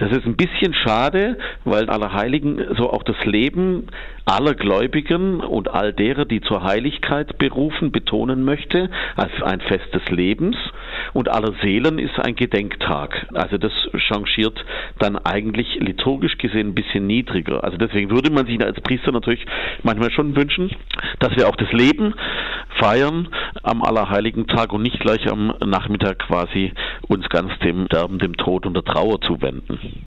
Das ist ein bisschen schade, weil Allerheiligen so auch das Leben aller Gläubigen und all derer, die zur Heiligkeit berufen, betonen möchte, als ein Fest des Lebens. Und aller Seelen ist ein Gedenktag. Also das changiert dann eigentlich liturgisch gesehen ein bisschen niedriger. Also deswegen würde man sich als Priester natürlich manchmal schon wünschen, dass wir auch das Leben feiern am Allerheiligen Tag und nicht gleich am Nachmittag quasi uns ganz dem Sterben, dem Tod und der Trauer zuwenden.